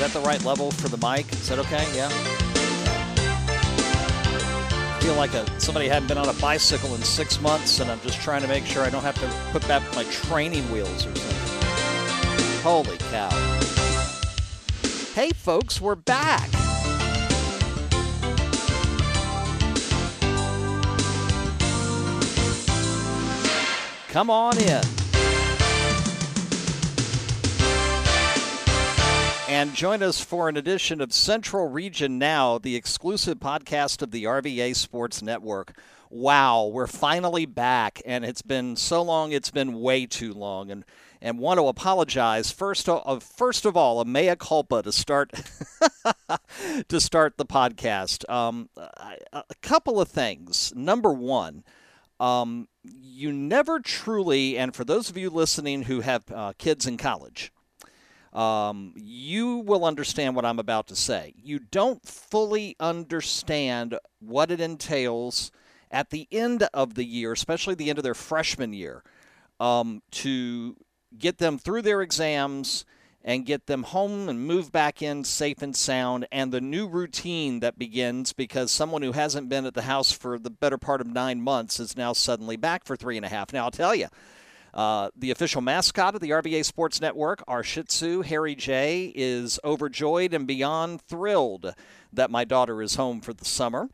that the right level for the mic? Is that okay? Yeah? I feel like somebody hadn't been on a bicycle in 6 months, and I'm just trying to make sure I don't have to put back my training wheels or something. Holy cow. Hey, folks, we're back. Come on in. And join us for an edition of Central Region Now, the exclusive podcast of the RVA Sports Network. Wow, we're finally back, and it's been so long, it's been way too long. And want to apologize, first of all, a mea culpa to start to start the podcast. A couple of things. Number one, you never truly, and for those of you listening who have kids in college, you will understand what I'm about to say. You don't fully understand what it entails at the end of the year, especially the end of their freshman year, to get them through their exams and get them home and move back in safe and sound, and the new routine that begins because someone who hasn't been at the house for the better part of 9 months is now suddenly back for 3.5. Now, I'll tell you, the official mascot of the RVA Sports Network, our Shih Tzu, Harry J., is overjoyed and beyond thrilled that my daughter is home for the summer.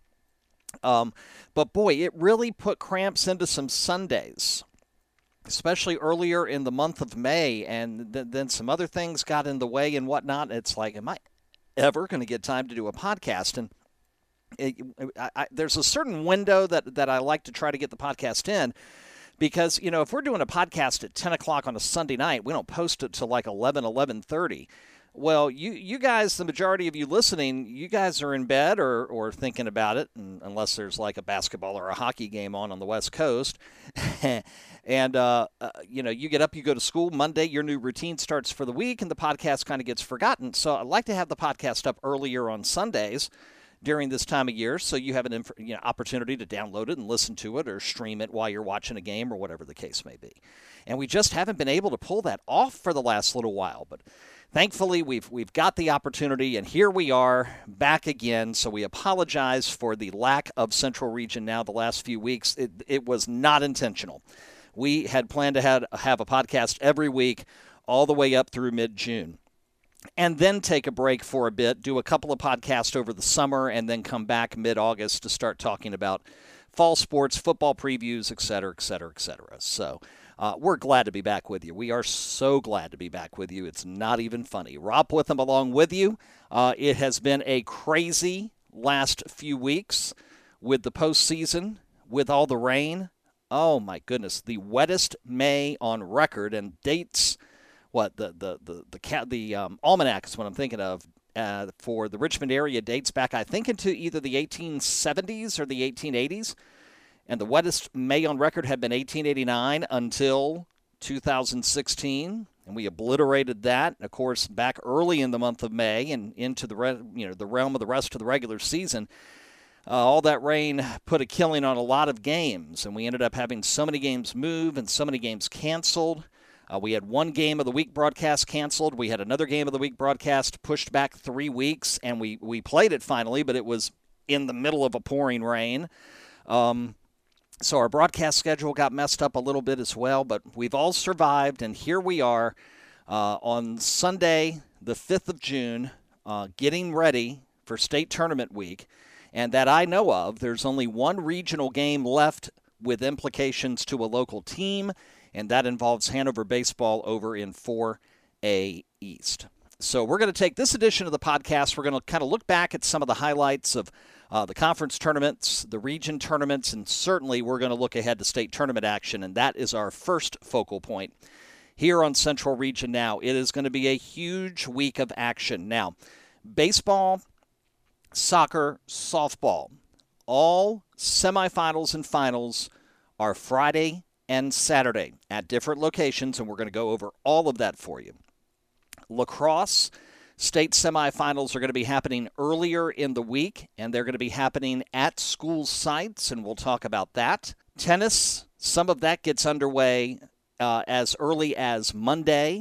But boy, it really put cramps into some Sundays, especially earlier in the month of May, and then some other things got in the way and whatnot. It's like, am I ever going to get time to do a podcast? And there's a certain window that I like to try to get the podcast in, because, you know, if we're doing a podcast at 10 o'clock on a Sunday night, we don't post it till like 11:30. Well, you guys, the majority of you listening, you guys are in bed or thinking about it, unless there's like a basketball or a hockey game on the West Coast. And, you get up, you go to school. Monday, your new routine starts for the week, and the podcast kind of gets forgotten. So I like to have the podcast up earlier on Sundays during this time of year, so you have an opportunity to download it and listen to it or stream it while you're watching a game or whatever the case may be. And we just haven't been able to pull that off for the last little while, but thankfully we've got the opportunity, and here we are back again. So we apologize for the lack of Central Region Now the last few weeks. It was not intentional. We had planned to have a podcast every week all the way up through mid-June, and then take a break for a bit, do a couple of podcasts over the summer, and then come back mid-August to start talking about fall sports, football previews, et cetera, et cetera, et cetera. So we're glad to be back with you. We are so glad to be back with you. It's not even funny. Rob Witham along with you. It has been a crazy last few weeks with the postseason, with all the rain. Oh, my goodness. The wettest May on record, and dates, the almanac is what I'm thinking of, for the Richmond area dates back, I think, into either the 1870s or the 1880s. And the wettest May on record had been 1889 until 2016, and we obliterated that. Of course, back early in the month of May and into the realm of the rest of the regular season, all that rain put a killing on a lot of games, and we ended up having so many games move and so many games canceled. We had one game of the week broadcast canceled. We had another game of the week broadcast pushed back 3 weeks, and we played it finally, but it was in the middle of a pouring rain. So our broadcast schedule got messed up a little bit as well, but we've all survived, and here we are on Sunday, the 5th of June, getting ready for state tournament week. And that I know of, there's only one regional game left with implications to a local team, and that involves Hanover baseball over in 4A East. So we're going to take this edition of the podcast. We're going to kind of look back at some of the highlights of the conference tournaments, the region tournaments, and certainly we're going to look ahead to state tournament action, and that is our first focal point here on Central Region Now. It is going to be a huge week of action. Now, baseball, soccer, softball, all semifinals and finals are Friday and Saturday at different locations, and we're going to go over all of that for you. Lacrosse state semifinals are going to be happening earlier in the week, and they're going to be happening at school sites, and we'll talk about that. Tennis, some of that gets underway as early as Monday,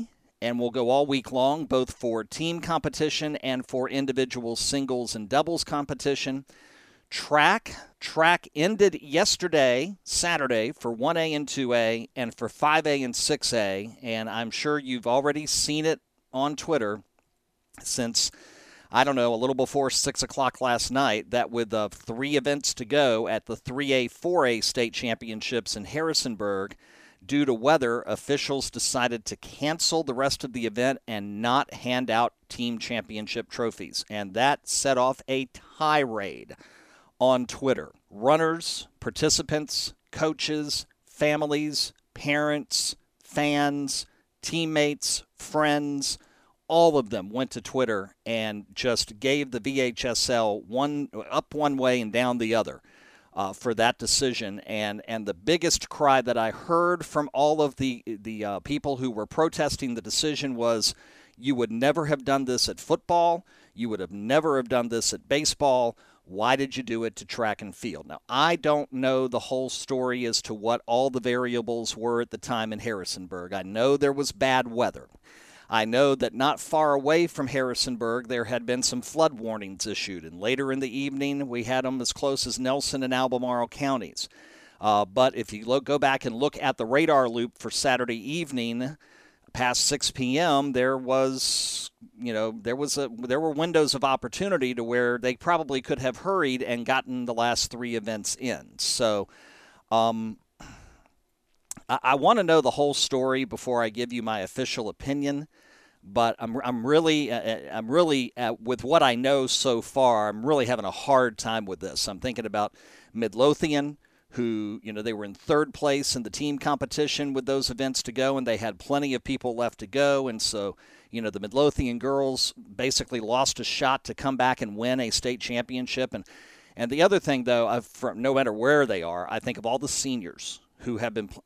and will go all week long, both for team competition and for individual singles and doubles competition. Track ended yesterday, Saturday, for 1A and 2A and for 5A and 6A, and I'm sure you've already seen it on Twitter since, I don't know, a little before 6 o'clock last night, that with 3 events to go at the 3A, 4A state championships in Harrisonburg, due to weather, officials decided to cancel the rest of the event and not hand out team championship trophies, and that set off a tirade on Twitter. Runners, participants, coaches, families, parents, fans, teammates, friends, all of them went to Twitter and just gave the VHSL up one way and down the other for that decision. And the biggest cry that I heard from all of the people who were protesting the decision was, you would never have done this at football. You would have never have done this at baseball. Why did you do it to track and field? Now, I don't know the whole story as to what all the variables were at the time in Harrisonburg. I know there was bad weather. I know that not far away from Harrisonburg, there had been some flood warnings issued, and later in the evening, we had them as close as Nelson and Albemarle counties. But if you go back and look at the radar loop for Saturday evening, past 6 p.m., there were windows of opportunity to where they probably could have hurried and gotten the last 3 events in. So I want to know the whole story before I give you my official opinion. But I'm really with what I know so far, I'm really having a hard time with this. I'm thinking about Midlothian, who, they were in 3rd place in the team competition with those events to go, and they had plenty of people left to go. And so, the Midlothian girls basically lost a shot to come back and win a state championship. And the other thing, though, no matter where they are, I think of all the seniors who have been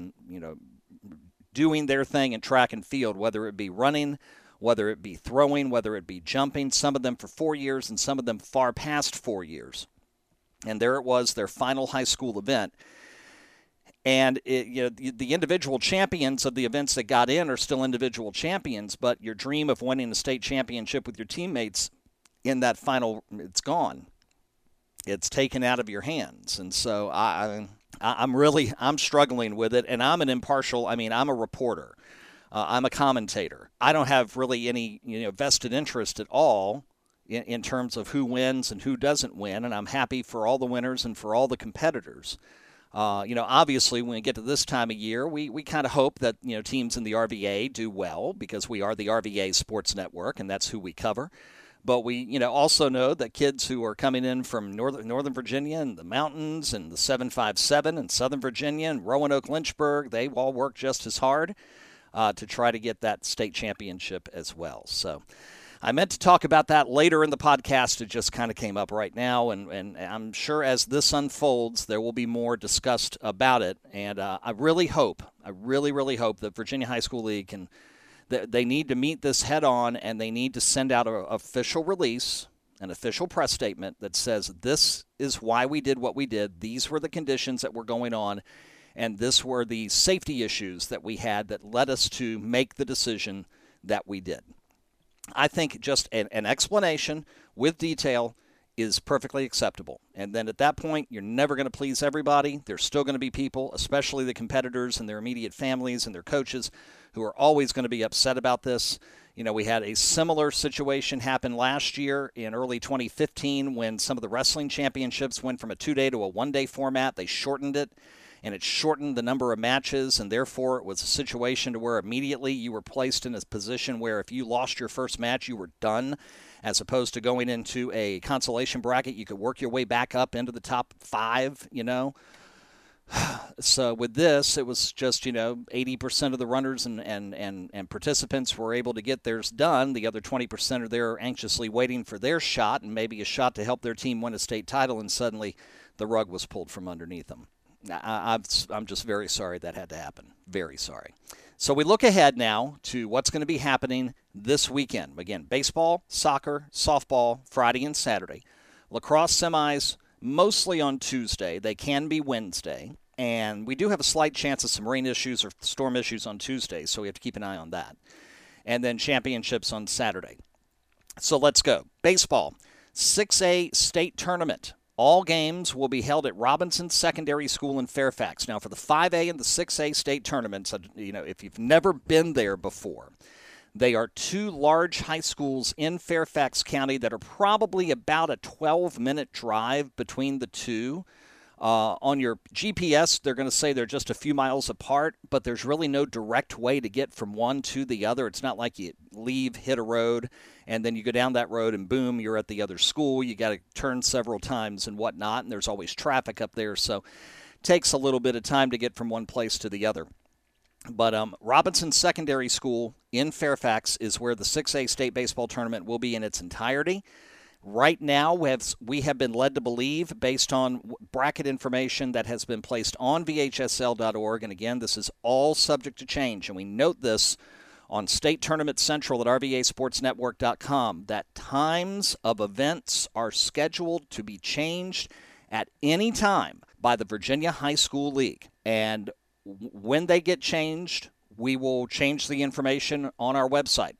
doing their thing in track and field, whether it be running, whether it be throwing, whether it be jumping, some of them for 4 years and some of them far past 4 years. And there it was, their final high school event. And the individual champions of the events that got in are still individual champions, but your dream of winning a state championship with your teammates in that final, it's gone. It's taken out of your hands. And so I'm struggling with it, and I'm a reporter. I'm a commentator. I don't have really any vested interest at all in terms of who wins and who doesn't win, and I'm happy for all the winners and for all the competitors. Obviously, when we get to this time of year, we kind of hope that teams in the RVA do well, because we are the RVA Sports Network, and that's who we cover. But we also know that kids who are coming in from Northern Virginia and the mountains and the 757 and Southern Virginia and Roanoke Lynchburg, they all work just as hard to try to get that state championship as well. So I meant to talk about that later in the podcast. It just kind of came up right now, and I'm sure as this unfolds, there will be more discussed about it. And I really hope that Virginia High School League they need to meet this head on, and they need to send out an official release, an official press statement that says this is why we did what we did. These were the conditions that were going on, and this were the safety issues that we had that led us to make the decision that we did. I think just an explanation with detail is perfectly acceptable. And then at that point, you're never going to please everybody. There's still going to be people, especially the competitors and their immediate families and their coaches, who are always going to be upset about this. We had a similar situation happen last year in early 2015 when some of the wrestling championships went from a 2-day to a 1-day format. They shortened it, and it shortened the number of matches, and therefore it was a situation to where immediately you were placed in a position where if you lost your first match, you were done, as opposed to going into a consolation bracket. You could work your way back up into the top 5, So with this, it was just, 80% of the runners and participants were able to get theirs done. The other 20% are there anxiously waiting for their shot, and maybe a shot to help their team win a state title, and suddenly the rug was pulled from underneath them. I'm just very sorry that had to happen. Very sorry. So we look ahead now to what's going to be happening this weekend. Again, baseball, soccer, softball, Friday and Saturday. Lacrosse semis, mostly on Tuesday. They can be Wednesday. And we do have a slight chance of some rain issues or storm issues on Tuesday, so we have to keep an eye on that. and then championships on Saturday. So let's go. Baseball, 6A state tournament. All games will be held at Robinson Secondary School in Fairfax. Now, for the 5A and the 6A state tournaments, if you've never been there before, they are two large high schools in Fairfax County that are probably about a 12-minute drive between the two. On your GPS, they're going to say they're just a few miles apart, but there's really no direct way to get from one to the other. It's not like you leave, hit a road, and then you go down that road and boom, you're at the other school. You got to turn several times and whatnot, and there's always traffic up there, so it takes a little bit of time to get from one place to the other. But Robinson Secondary School in Fairfax is where the 6A state baseball tournament will be in its entirety. Right now, we have been led to believe, based on bracket information that has been placed on VHSL.org, and again, this is all subject to change, and we note this on State Tournament Central at RVASportsNetwork.com, that times of events are scheduled to be changed at any time by the Virginia High School League. And when they get changed, we will change the information on our website,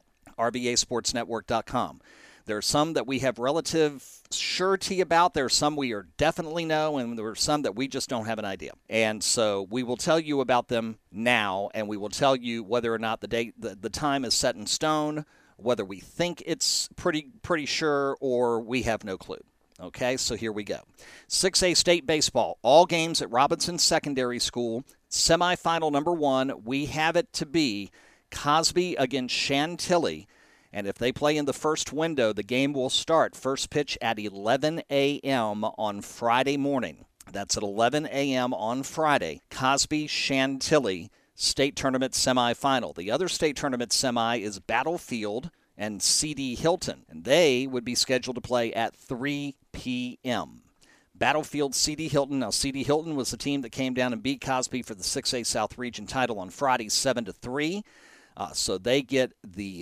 RVASportsNetwork.com. There are some that we have relative surety about. There are some we are definitely know, and there are some that we just don't have an idea. And so we will tell you about them now, and we will tell you whether or not the time is set in stone, whether we think it's pretty sure, or we have no clue. Okay, so here we go. 6A state baseball, all games at Robinson Secondary School. Semifinal number 1, we have it to be Cosby against Chantilly. And if they play in the first window, the game will start first pitch at 11 a.m. on Friday morning. That's at 11 a.m. on Friday. Cosby Chantilly state tournament semifinal. The other state tournament semi is Battlefield and C.D. Hilton, and they would be scheduled to play at 3 p.m. Battlefield, C.D. Hilton. Now, C.D. Hilton was the team that came down and beat Cosby for the 6A South Region title on Friday, 7-3. So they get the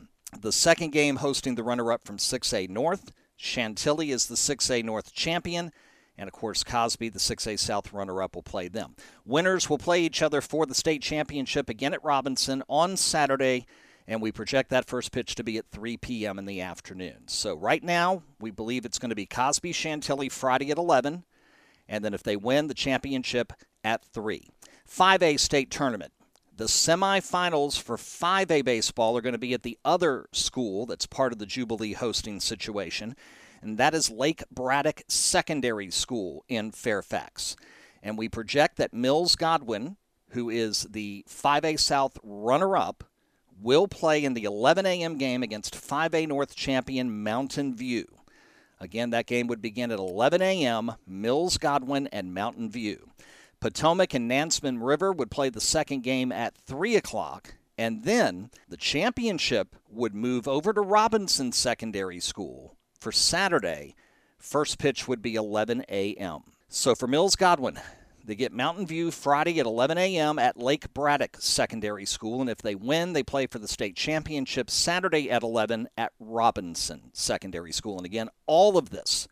second game hosting the runner-up from 6A North. Chantilly is the 6A North champion. And, of course, Cosby, the 6A South runner-up, will play them. Winners will play each other for the state championship again at Robinson on Saturday. And we project that first pitch to be at 3 p.m. in the afternoon. So right now, we believe it's going to be Cosby Chantilly Friday at 11. And then if they win, the championship at 3. 5A state tournament. The semifinals for 5A baseball are going to be at the other school that's part of the Jubilee hosting situation, and that is Lake Braddock Secondary School in Fairfax. And we project that Mills Godwin, who is the 5A South runner-up, will play in the 11 a.m. game against 5A North champion Mountain View. Again, that game would begin at 11 a.m., Mills Godwin and Mountain View. Potomac and Nansemond River would play the second game at 3 o'clock, and then the championship would move over to Robinson Secondary School for Saturday. First pitch would be 11 a.m. So for Mills Godwin, they get Mountain View Friday at 11 a.m. at Lake Braddock Secondary School, and if they win, they play for the state championship Saturday at 11 at Robinson Secondary School. And again, all of this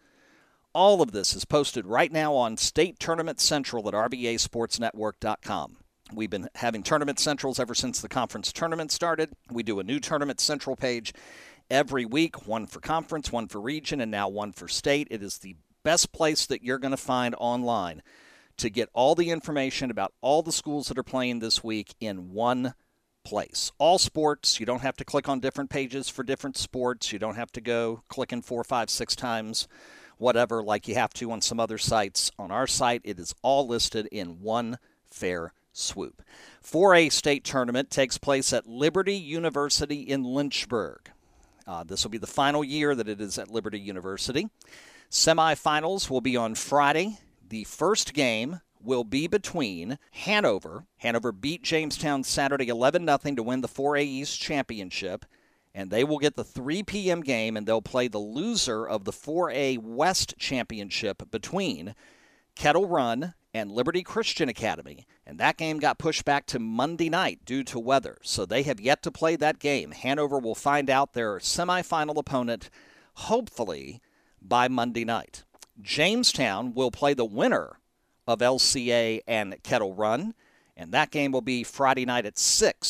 is posted right now on State Tournament Central at RVASportsNetwork.com. We've been having Tournament Centrals ever since the conference tournament started. We do a new Tournament Central page every week, one for conference, one for region, and now one for state. It is the best place that you're going to find online to get all the information about all the schools that are playing this week in one place. All sports. You don't have to click on different pages for different sports. You don't have to go clicking 4, 5, 6 times. Whatever, like you have to on some other sites. On our site, it is all listed in one fair swoop. 4A state tournament takes place at Liberty University in Lynchburg. This will be the final year that it is at Liberty University. Semifinals will be on Friday. The first game will be between Hanover. Hanover beat Jamestown Saturday 11-0 to win the 4A East championship. And they will get the 3 p.m. game, and they'll play the loser of the 4A West Championship between Kettle Run and Liberty Christian Academy. And that game got pushed back to Monday night due to weather. So they have yet to play that game. Hanover will find out their semifinal opponent, hopefully, by Monday night. Jamestown will play the winner of LCA and Kettle Run, and that game will be Friday night at 6.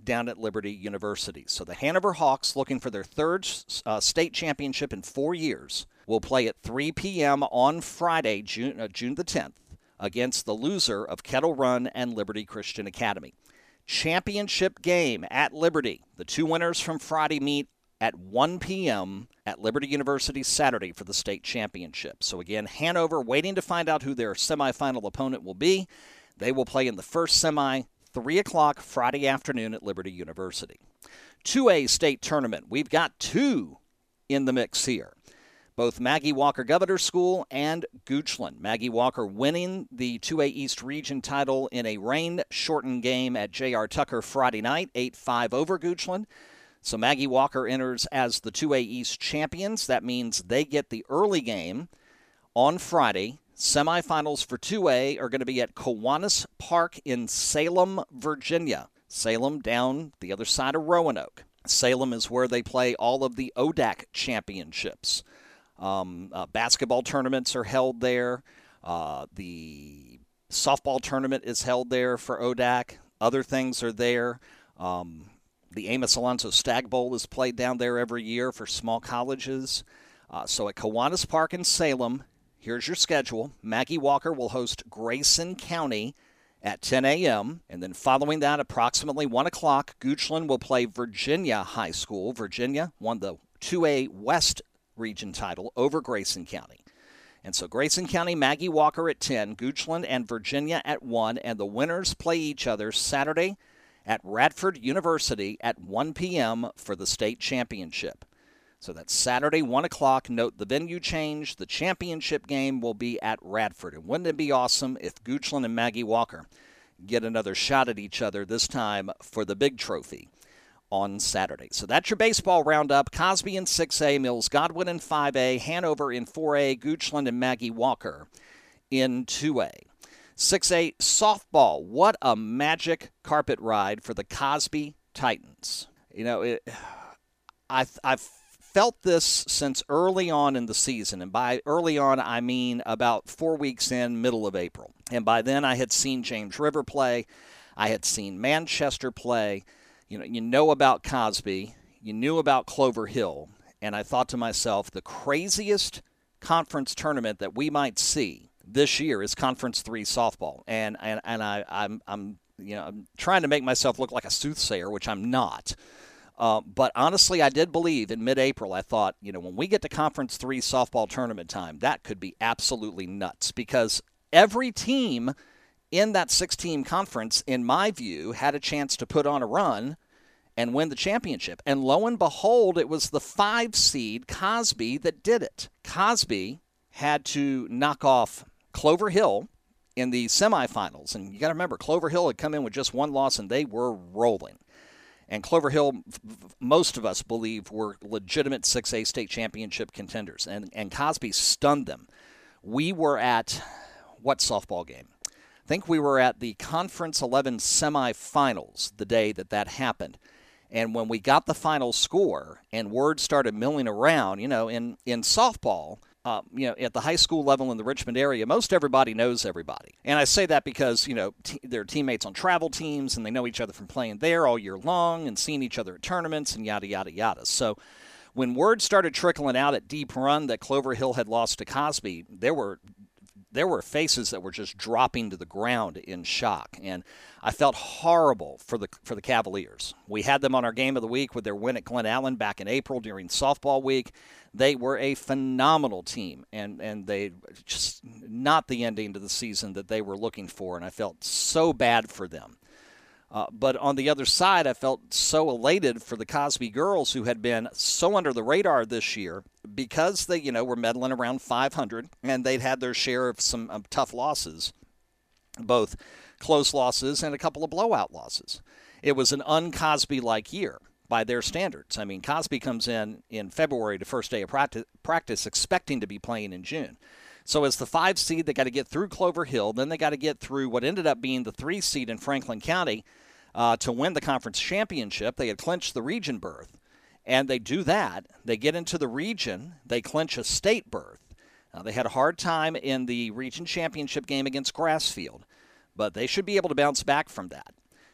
down at Liberty University. So the Hanover Hawks, looking for their third state championship in 4 years, will play at 3 p.m. on Friday, June the 10th, against the loser of Kettle Run and Liberty Christian Academy. Championship game at Liberty. The two winners from Friday meet at 1 p.m. at Liberty University Saturday for the state championship. So again, Hanover waiting to find out who their semifinal opponent will be. They will play in the first semi, 3 o'clock Friday afternoon at Liberty University. 2A state tournament. We've got two in the mix here. Both Maggie Walker Governor School and Goochland. Maggie Walker winning the 2A East Region title in a rain-shortened game at J.R. Tucker Friday night, 8-5 over Goochland. So Maggie Walker enters as the 2A East champions. That means they get the early game on Friday. Semifinals for 2A are going to be at Kiwanis Park in Salem, Virginia. Salem down the other side of Roanoke. Salem is where they play all of the ODAC championships. Basketball tournaments are held there. The softball tournament is held there for ODAC. Other things are there. The Amos Alonso Stag Bowl is played down there every year for small colleges. So at Kiwanis Park in Salem, here's your schedule. Maggie Walker will host Grayson County at 10 a.m. And then following that, approximately 1 o'clock, Goochland will play Virginia High School. Virginia won the 2A West region title over Grayson County. And so Grayson County, Maggie Walker at 10, Goochland and Virginia at 1, and the winners play each other Saturday at Radford University at 1 p.m. for the state championship. So that's Saturday, 1 o'clock. Note the venue change. The championship game will be at Radford. And wouldn't it be awesome if Goochland and Maggie Walker get another shot at each other, this time for the big trophy on Saturday? So that's your baseball roundup. Cosby in 6A, Mills Godwin in 5A, Hanover in 4A, Goochland and Maggie Walker in 2A. 6A softball. What a magic carpet ride for the Cosby Titans. You know, I've felt this since early on in the season. And by early on, I mean about 4 weeks in, middle of April. And by then, I had seen James River play. I had seen Manchester play. You know about Cosby. You knew about Clover Hill. And I thought to myself, the craziest conference tournament that we might see this year is Conference 3 softball. And I'm trying to make myself look like a soothsayer, which I'm not. But honestly, I did believe in mid-April, I thought, when we get to Conference 3 softball tournament time, that could be absolutely nuts, because every team in that 6-team conference, in my view, had a chance to put on a run and win the championship. And lo and behold, it was the 5-seed Cosby that did it. Cosby had to knock off Clover Hill in the semifinals. And you got to remember, Clover Hill had come in with just one loss, and they were rolling. And Clover Hill, most of us believe, were legitimate 6A state championship contenders. And Cosby stunned them. We were at what softball game? I think we were at the Conference 11 semifinals the day that happened. And when we got the final score and word started milling around, in softball, at the high school level in the Richmond area, most everybody knows everybody. And I say that because, they're teammates on travel teams and they know each other from playing there all year long and seeing each other at tournaments and yada, yada, yada. So when word started trickling out at Deep Run that Clover Hill had lost to Cosby, there were faces that were just dropping to the ground in shock. And I felt horrible for the Cavaliers. We had them on our game of the week with their win at Glen Allen back in April during softball week. They were a phenomenal team, and they just not the ending to the season that they were looking for, and I felt so bad for them. But on the other side, I felt so elated for the Cosby girls, who had been so under the radar this year because they, were medaling around 500, and they'd had their share of some tough losses, both close losses and a couple of blowout losses. It was an un-Cosby-like year by their standards. I mean, Cosby comes in February to first day of practice expecting to be playing in June. So as the 5 seed, they got to get through Clover Hill. Then they got to get through what ended up being the 3 seed in Franklin County to win the conference championship. They had clinched the region berth. And they do that. They get into the region. They clinch a state berth. They had a hard time in the region championship game against Grassfield. But they should be able to bounce back from that.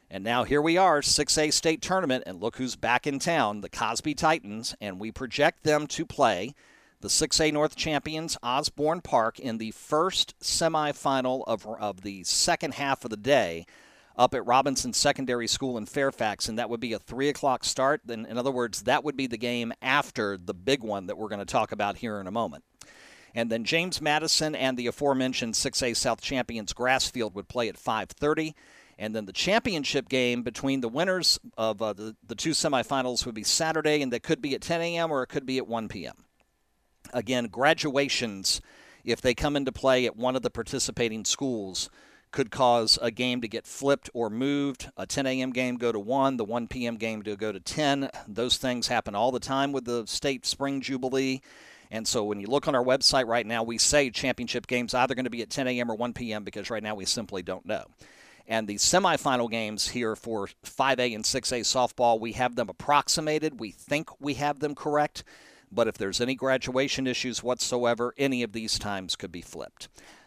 And now here we are, 6A state tournament, and look who's back in town, the Cosby Titans, and we project them to play the 6A North champions, Osborne Park, in the first semifinal of the second half of the day up at Robinson Secondary School in Fairfax, and that would be a 3 o'clock start. Then, in other words, that would be the game after the big one that we're going to talk about here in a moment. And then James Madison and the aforementioned 6A South champions Grassfield would play at 5:30. And then the championship game between the winners of the two semifinals would be Saturday, and that could be at 10 a.m. or it could be at 1 p.m. Again, graduations, if they come into play at one of the participating schools, could cause a game to get flipped or moved. A 10 a.m. game go to 1, the 1 p.m. game to go to 10. Those things happen all the time with the state spring jubilee. And so when you look on our website right now, we say championship games either going to be at 10 a.m. or 1 p.m. because right now we simply don't know. And the semifinal games here for 5A and 6A softball, we have them approximated. We think we have them correct. But if there's any graduation issues whatsoever, any of these times could be flipped.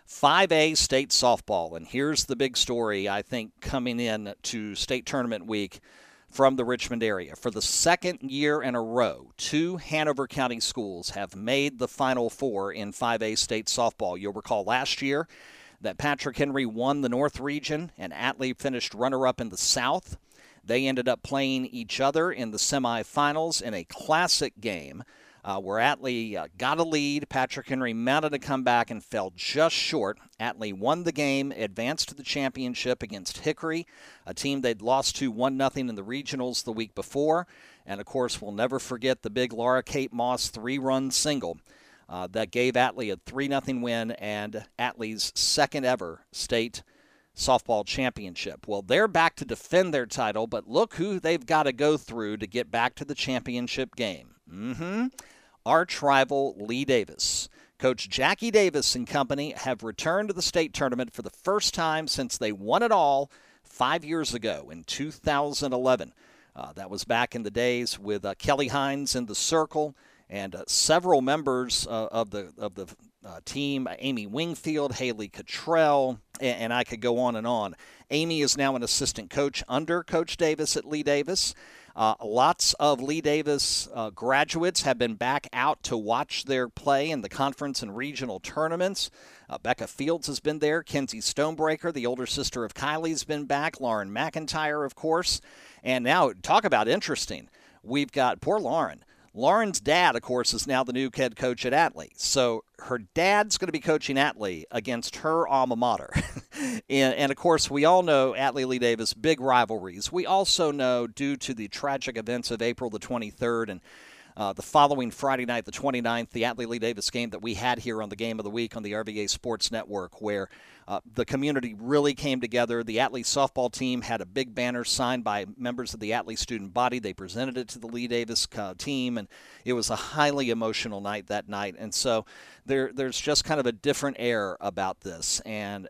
5A state softball, and here's the big story, I think, coming in to state tournament week from the Richmond area. For the second year in a row, 2 Hanover County schools have made the Final Four in 5A state softball. You'll recall last year that Patrick Henry won the North region and Atlee finished runner-up in the South. They ended up playing each other in the semifinals in a classic game where Atlee got a lead. Patrick Henry mounted a comeback and fell just short. Atlee won the game, advanced to the championship against Hickory, a team they'd lost to 1-0 in the regionals the week before. And, of course, we'll never forget the big Laura Kate Moss 3-run single that gave Atlee a 3-0 win and Atlee's second ever state softball championship. Well, they're back to defend their title, but look who they've got to go through to get back to the championship game. Arch rival Lee Davis. Coach Jackie Davis and company have returned to the state tournament for the first time since they won it all 5 years ago in 2011. That was back in the days with Kelly Hines in the circle and several members of the team, Amy Wingfield, Haley Cottrell, and I could go on and on. Amy is now an assistant coach under Coach Davis at Lee Davis. Lots of Lee Davis graduates have been back out to watch their play in the conference and regional tournaments. Becca Fields has been there. Kenzie Stonebreaker, the older sister of Kylie's been back. Lauren McIntyre, of course. And now, talk about interesting. We've got poor Lauren. Lauren's dad, of course, is now the new head coach at Atlee. So her dad's going to be coaching Atlee against her alma mater. and, of course, we all know Atlee-Lee Davis, big rivalries. We also know, due to the tragic events of April the 23rd and the following Friday night, the 29th, the Atlee-Lee Davis game that we had here on the Game of the Week on the RVA Sports Network, where the community really came together. The Atlee softball team had a big banner signed by members of the Atlee student body. They presented it to the Lee Davis team, and it was a highly emotional night that night. And so there's just kind of a different air about this. And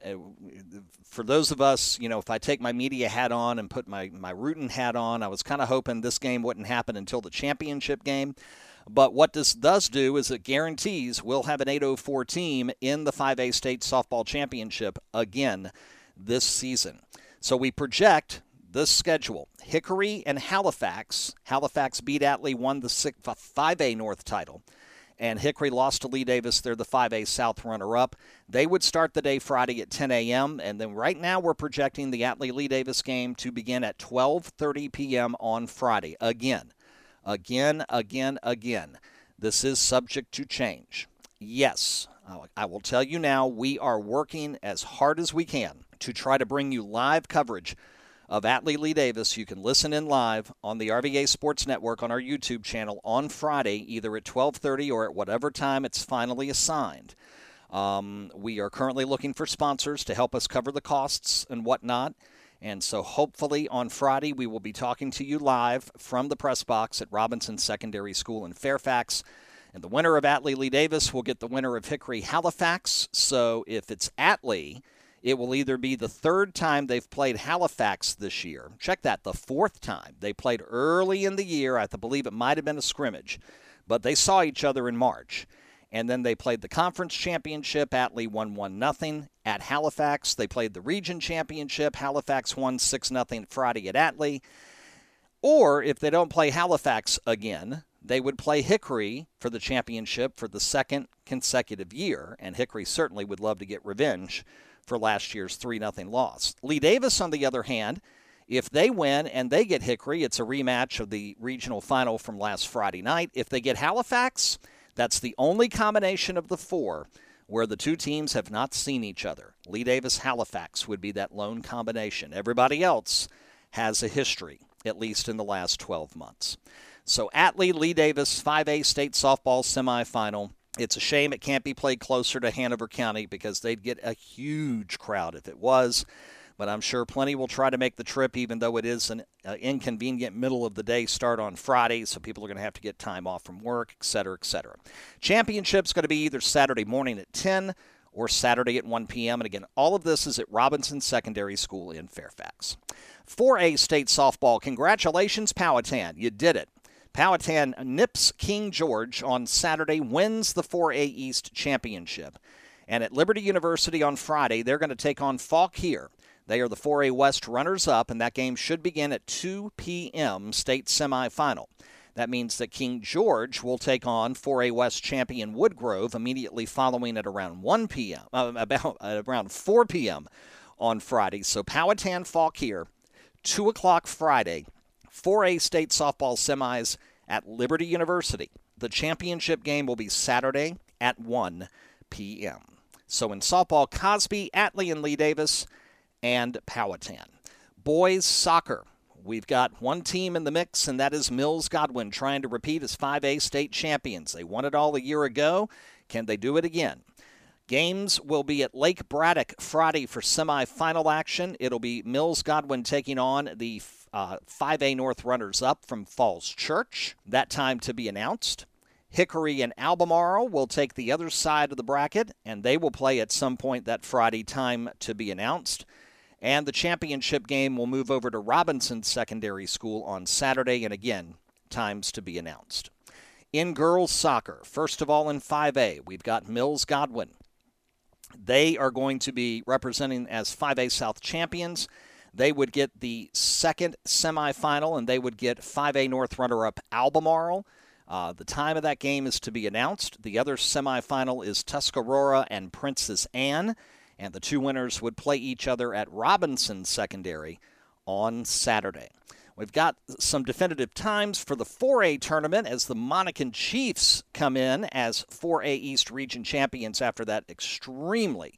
for those of us, you know, if I take my media hat on and put my rooting hat on, I was kind of hoping this game wouldn't happen until the championship game. But what this does do is it guarantees we'll have an 804 team in the 5A State Softball Championship again this season. So we project this schedule. Hickory and Halifax. Halifax beat Atlee, won the 5A North title. And Hickory lost to Lee Davis. They're the 5A South runner-up. They would start the day Friday at 10 a.m. And then right now we're projecting the Atlee-Lee Davis game to begin at 12:30 p.m. on Friday. Again. This is subject to change. Yes, I will tell you now, we are working as hard as we can to try to bring you live coverage of Atlee-Lee Davis. You can listen in live on the RVA Sports Network on our YouTube channel on Friday, either at 12:30 or at whatever time it's finally assigned. We are currently looking for sponsors to help us cover the costs and whatnot. And so hopefully on Friday we will be talking to you live from the press box at Robinson Secondary School in Fairfax. And the winner of Atlee-Lee Davis will get the winner of Hickory Halifax. So if it's Atlee, it will either be the third time they've played Halifax this year. Check that, the fourth time. They played early in the year. I believe it might have been a scrimmage. But they saw each other in March. And then they played the conference championship. Atlee won 1-0 at Halifax. They played the region championship. Halifax won 6-0 Friday at Atlee. Or if they don't play Halifax again, they would play Hickory for the championship for the second consecutive year. And Hickory certainly would love to get revenge for last year's 3-0 loss. Lee Davis, on the other hand, if they win and they get Hickory, it's a rematch of the regional final from last Friday night. If they get Halifax, that's the only combination of the four where the two teams have not seen each other. Lee Davis-Halifax would be that lone combination. Everybody else has a history, at least in the last 12 months. So Atlee, Lee Davis, 5A state softball semifinal. It's a shame it can't be played closer to Hanover County because they'd get a huge crowd if it was. But I'm sure plenty will try to make the trip, even though it is an inconvenient middle-of-the-day start on Friday, so people are going to have to get time off from work, et cetera, et cetera. Championship's going to be either Saturday morning at 10 or Saturday at 1 p.m. And again, all of this is at Robinson Secondary School in Fairfax. 4A state softball, congratulations, Powhatan. You did it. Powhatan nips King George on Saturday, wins the 4A East Championship. And at Liberty University on Friday, they're going to take on Fauquier. They are the 4A West runners-up, and that game should begin at 2 p.m. state semifinal. That means that King George will take on 4A West champion Woodgrove immediately following at around 1 p.m., around 4 p.m. on Friday. So Powhatan Fauquier, 2 o'clock Friday, 4A state softball semis at Liberty University. The championship game will be Saturday at 1 p.m. So in softball, Cosby, Atlee, and Lee Davis, and Powhatan. Boys soccer, we've got one team in the mix, and that is Mills Godwin, trying to repeat as 5A state champions. They won it all a year ago. Can they do it again? Games will be at Lake Braddock Friday for semifinal action. It'll be Mills Godwin taking on the 5A North runners-up from Falls Church. That time to be announced. Hickory and Albemarle will take the other side of the bracket, and they will play at some point that Friday, time to be announced. And the championship game will move over to Robinson Secondary School on Saturday, and again, times to be announced. In girls soccer, first of all in 5A, we've got Mills Godwin. They are going to be representing as 5A South champions. They would get the second semifinal, and they would get 5A North runner-up Albemarle. The time of that game is to be announced. The other semifinal is Tuscarora and Princess Anne, and the two winners would play each other at Robinson Secondary on Saturday. We've got some definitive times for the 4A tournament as the Monacan Chiefs come in as 4A East Region champions after that extremely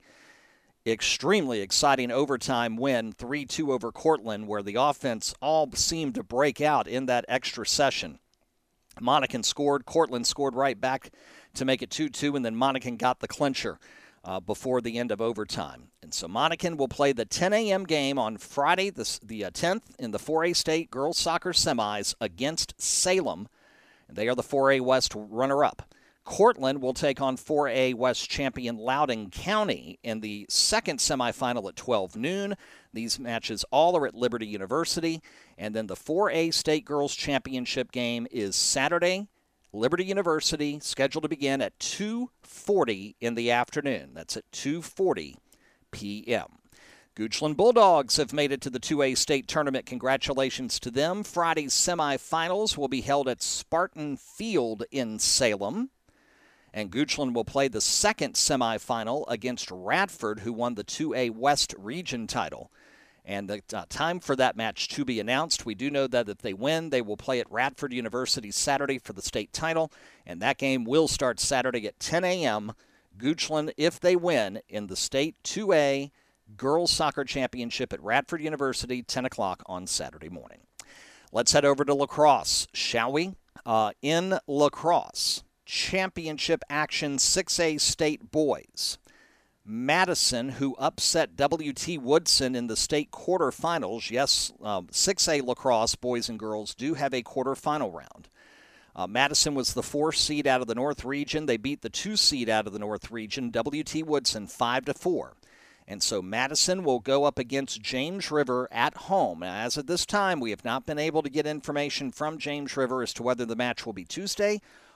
exciting overtime win, 3-2 over Cortland, where the offense all seemed to break out in that extra session. Monacan scored, Cortland scored right back to make it 2-2, and then Monacan got the clincher before the end of overtime. And so Monacan will play the 10 a.m. game on Friday, the 10th, in the 4A State girls soccer semis against Salem. They are the 4A West runner-up. Cortland will take on 4A West champion Loudoun County in the second semifinal at 12 noon. These matches all are at Liberty University. And then the 4A State Girls Championship game is Saturday, Liberty University, scheduled to begin at 2:40 in the afternoon. That's at 2:40 p.m. Goochland Bulldogs have made it to the 2A state tournament. Congratulations to them. Friday's semifinals will be held at Spartan Field in Salem. And Goochland will play the second semifinal against Radford, who won the 2A West region title. And the time for that match to be announced. We do know that if they win, they will play at Radford University Saturday for the state title. And that game will start Saturday at 10 a.m. Goochland, if they win, in the state 2A Girls Soccer Championship at Radford University, 10 o'clock on Saturday morning. Let's head over to lacrosse, shall we? In lacrosse, championship action, 6A state boys. Madison, who upset W.T. Woodson in the state quarterfinals. Yes, 6A lacrosse, boys and girls, do have a quarterfinal round. Madison was the 4th seed out of the North Region. They beat the 2 seed out of the North Region, W.T. Woodson, 5-4. And so Madison will go up against James River at home. Now, as of this time, we have not been able to get information from James River as to whether the match will be Tuesday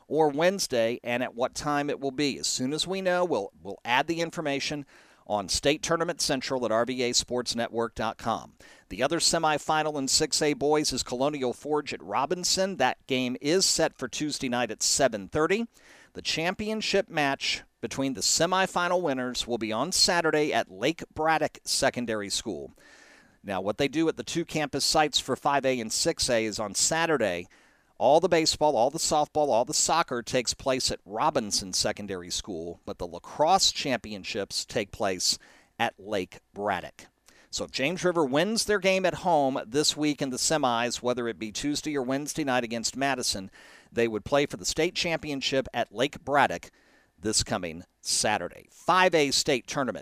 or Wednesday, and at what time it will be. As soon as we know, we'll add the information on State Tournament Central at rvasportsnetwork.com. The other semifinal in 6A boys is Colonial Forge at Robinson. That game is set for Tuesday night at 7:30. The championship match between the semifinal winners will be on Saturday at Lake Braddock Secondary School. Now, what they do at the two campus sites for 5A and 6A is on Saturday, all the baseball, all the softball, all the soccer takes place at Robinson Secondary School, but the lacrosse championships take place at Lake Braddock. So if James River wins their game at home this week in the semis, whether it be Tuesday or Wednesday night against Madison, they would play for the state championship at Lake Braddock this coming Saturday. 5A state tournament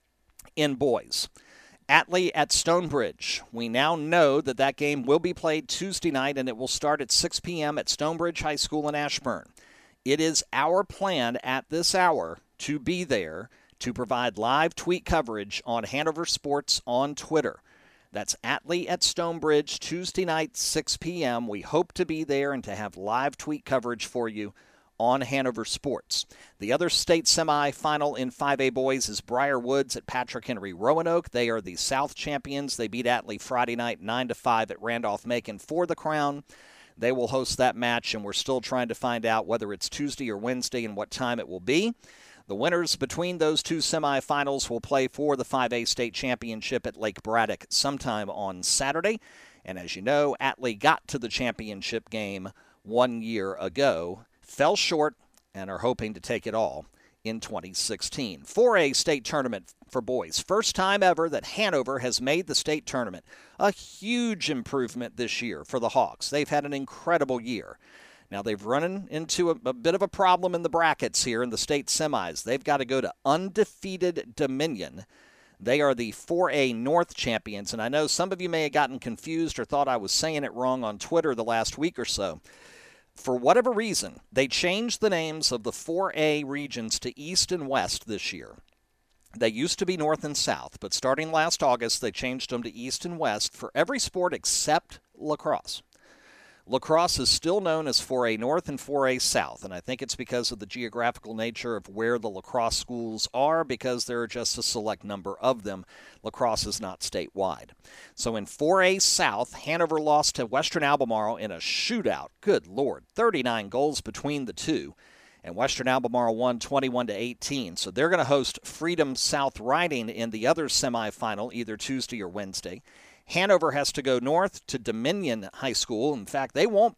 in boys. Atlee at Stonebridge. We now know that that game will be played Tuesday night, and it will start at 6 p.m. at Stonebridge High School in Ashburn. It is our plan at this hour to be there to provide live tweet coverage on Hanover Sports on Twitter. That's Atlee at Stonebridge, Tuesday night, 6 p.m. We hope to be there and to have live tweet coverage for you on Hanover Sports. The other state semifinal in 5A boys is Briar Woods at Patrick Henry Roanoke. They are the South champions. They beat Atlee Friday night 9-5 at Randolph-Macon for the crown. They will host that match, and we're still trying to find out whether it's Tuesday or Wednesday and what time it will be. The winners between those two semifinals will play for the 5A state championship at Lake Braddock sometime on Saturday. And as you know, Atlee got to the championship game 1 year ago, fell short, and are hoping to take it all in 2016. 4A state tournament for boys. First time ever that Hanover has made the state tournament. A huge improvement this year for the Hawks. They've had an incredible year. Now, they've run into a bit of a problem in the brackets here in the state semis. They've got to go to undefeated Dominion. They are the 4A North champions, and I know some of you may have gotten confused or thought I was saying it wrong on Twitter the last week or so. For whatever reason, they changed the names of the 4A regions to East and West this year. They used to be North and South, but starting last August, they changed them to East and West for every sport except lacrosse. Lacrosse is still known as 4A North and 4A South, and I think it's because of the geographical nature of where the lacrosse schools are, because there are just a select number of them. Lacrosse is not statewide. So in 4A South, Hanover lost to Western Albemarle in a shootout. Good Lord, 39 goals between the two. And Western Albemarle won 21-18. So they're going to host Freedom South Riding in the other semifinal, either Tuesday or Wednesday. Hanover has to go north to Dominion High School. In fact, they might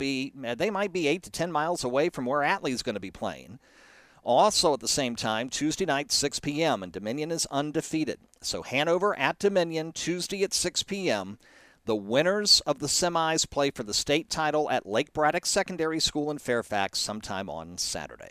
be 8 to 10 miles away from where Atlee is going to be playing. Also at the same time, Tuesday night, 6 p.m., and Dominion is undefeated. So Hanover at Dominion, Tuesday at 6 p.m. The winners of the semis play for the state title at Lake Braddock Secondary School in Fairfax sometime on Saturday.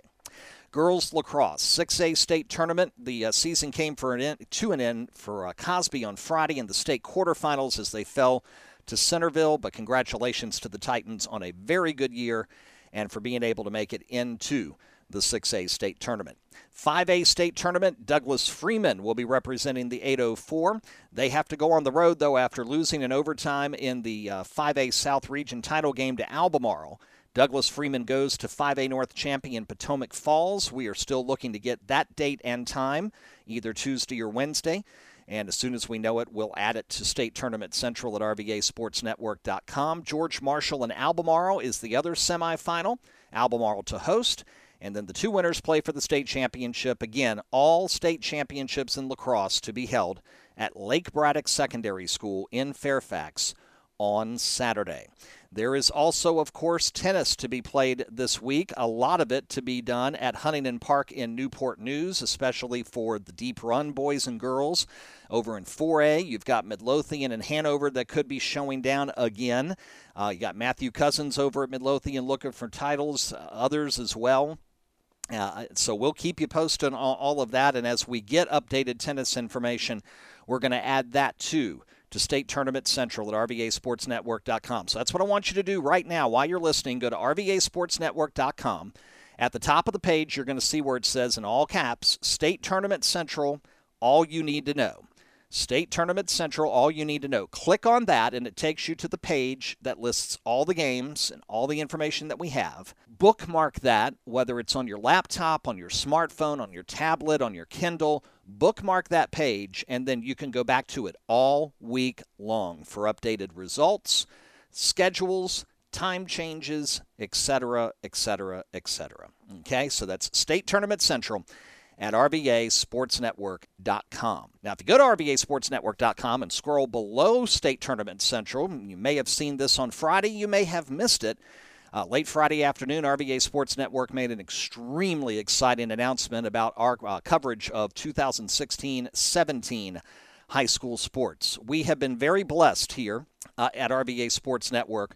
Girls lacrosse, 6A state tournament. The season came to an end for Cosby on Friday in the state quarterfinals as they fell to Centerville, but congratulations to the Titans on a very good year and for being able to make it into the 6A state tournament. 5A state tournament, Douglas Freeman will be representing the 804. They have to go on the road, though, after losing in overtime in the 5A South Region title game to Albemarle. Douglas Freeman goes to 5A North champion Potomac Falls. We are still looking to get that date and time, either Tuesday or Wednesday. And as soon as we know it, we'll add it to State Tournament Central at rvasportsnetwork.com. George Marshall and Albemarle is the other semifinal. Albemarle to host. And then the two winners play for the state championship. Again, all state championships in lacrosse to be held at Lake Braddock Secondary School in Fairfax on Saturday. There is also, of course, tennis to be played this week. A lot of it to be done at Huntington Park in Newport News, especially for the Deep Run boys and girls. Over in 4A, you've got Midlothian and Hanover that could be showing down again. You got Matthew Cousins over at Midlothian looking for titles, others as well. So we'll keep you posted on all of that, and as we get updated tennis information, we're going to add that to State Tournament Central at rvasportsnetwork.com. So that's what I want you to do right now while you're listening. Go to rvasportsnetwork.com. At the top of the page, you're going to see where it says in all caps, State Tournament Central, all you need to know. State Tournament Central, all you need to know. Click on that, and it takes you to the page that lists all the games and all the information that we have. bookmark that, whether it's on your laptop, on your smartphone, on your tablet, on your Kindle. Bookmark that page, and then you can go back to it all week long for updated results, schedules, time changes, etc., etc., etc. Okay, so that's State Tournament Central at rvasportsnetwork.com. Now, if you go to rvasportsnetwork.com and scroll below State Tournament Central, you may have seen this on Friday, you may have missed it. Late Friday afternoon, RVA Sports Network made an extremely exciting announcement about our coverage of 2016-17 high school sports. We have been very blessed here at RVA Sports Network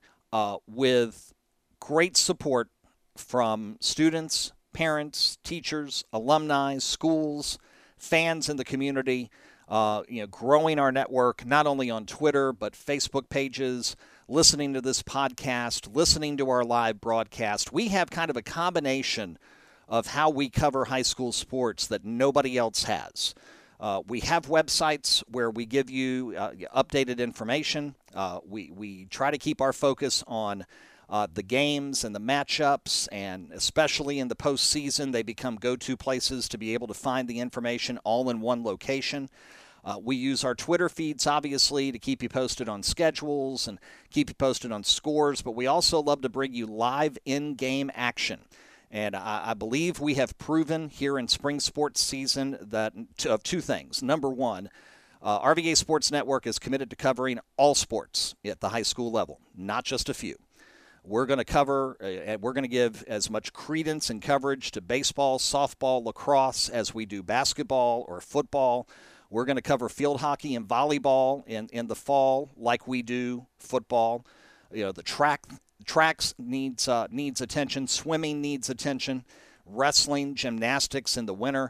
with great support from students, parents, teachers, alumni, schools, fans in the community, growing our network not only on Twitter but Facebook pages, listening to this podcast, listening to our live broadcast. We have kind of a combination of how we cover high school sports that nobody else has. We have websites where we give you updated information. We try to keep our focus on the games and the matchups, and especially in the postseason, they become go-to places to be able to find the information all in one location. We use our Twitter feeds, obviously, to keep you posted on schedules and keep you posted on scores, but we also love to bring you live in-game action. And I believe we have proven here in spring sports season that of two things. Number one, RVA Sports Network is committed to covering all sports at the high school level, not just a few. We're going to cover, we're going to give as much credence and coverage to baseball, softball, lacrosse as we do basketball or football. We're going to cover field hockey and volleyball in the fall like we do football. The tracks needs attention. Swimming needs attention. Wrestling, gymnastics in the winter.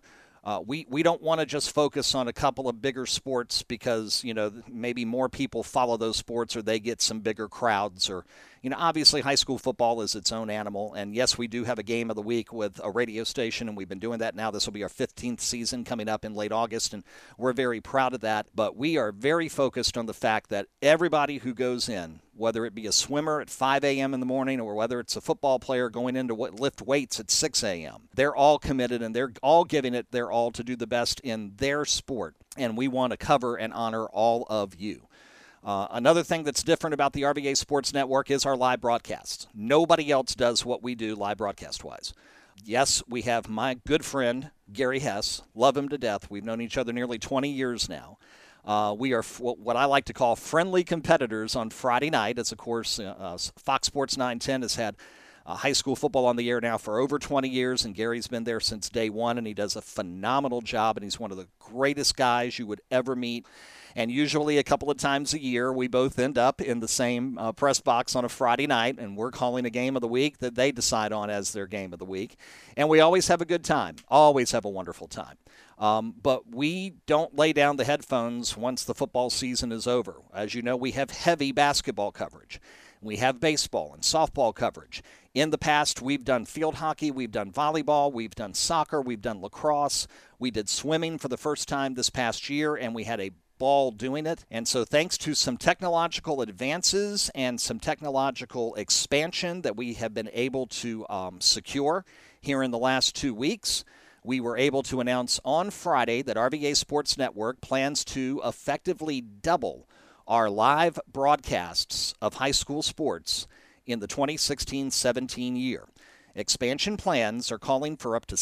We don't want to just focus on a couple of bigger sports because, maybe more people follow those sports or they get some bigger crowds. Or, obviously high school football is its own animal. And yes, we do have a game of the week with a radio station, and we've been doing that now. This will be our 15th season coming up in late August, and we're very proud of that. But we are very focused on the fact that everybody who goes in, whether it be a swimmer at 5 a.m. in the morning or whether it's a football player going in to lift weights at 6 a.m., they're all committed and they're all giving it their all to do the best in their sport. And we want to cover and honor all of you. Another thing that's different about the RVA Sports Network is our live broadcasts. Nobody else does what we do live broadcast-wise. Yes, we have my good friend, Gary Hess. Love him to death. We've known each other nearly 20 years now. We are what I like to call friendly competitors on Friday night. As, of course, Fox Sports 910 has had high school football on the air now for over 20 years, and Gary's been there since day one, and he does a phenomenal job, and he's one of the greatest guys you would ever meet. And usually a couple of times a year, we both end up in the same press box on a Friday night, and we're calling a game of the week that they decide on as their game of the week. And we always have a good time, always have a wonderful time. But we don't lay down the headphones once the football season is over. As you know, we have heavy basketball coverage. We have baseball and softball coverage. In the past, we've done field hockey, we've done volleyball, we've done soccer, we've done lacrosse. We did swimming for the first time this past year, and we had a ball doing it. And so thanks to some technological advances and some technological expansion that we have been able to secure here in the last 2 weeks, we were able to announce on Friday that RVA Sports Network plans to effectively double our live broadcasts of high school sports in the 2016-17 year. Expansion plans are calling for up to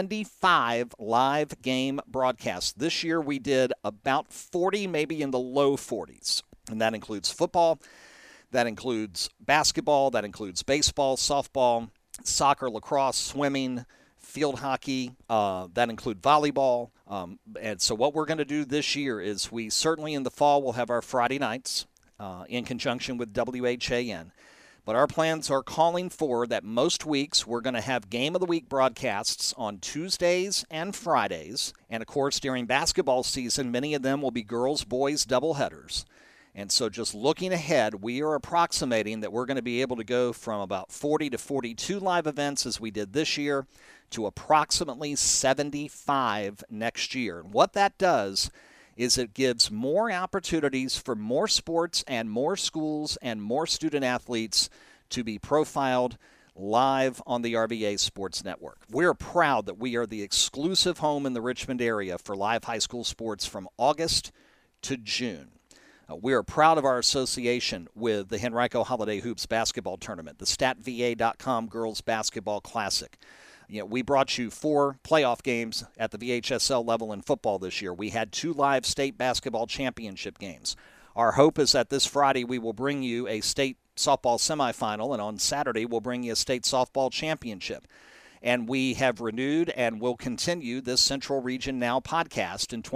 75 live game broadcasts. This year we did about 40, maybe in the low 40s. And that includes football, that includes basketball, that includes baseball, softball, soccer, lacrosse, swimming, field hockey, that include volleyball. And so what we're going to do this year is we certainly in the fall will have our Friday nights in conjunction with WHAN. But our plans are calling for that most weeks we're going to have Game of the Week broadcasts on Tuesdays and Fridays. And, of course, during basketball season, many of them will be girls-boys doubleheaders. And so just looking ahead, we are approximating that we're going to be able to go from about 40 to 42 live events as we did this year to approximately 75 next year. And what that does is it gives more opportunities for more sports and more schools and more student athletes to be profiled live on the RVA Sports Network. We're proud that we are the exclusive home in the Richmond area for live high school sports from August to June. We are proud of our association with the Henrico Holiday Hoops Basketball Tournament, the StatVA.com Girls Basketball Classic. We brought you 4 playoff games at the VHSL level in football this year. We had 2 live state basketball championship games. Our hope is that this Friday we will bring you a state softball semifinal, and on Saturday we'll bring you a state softball championship. And we have renewed and will continue this Central Region Now podcast in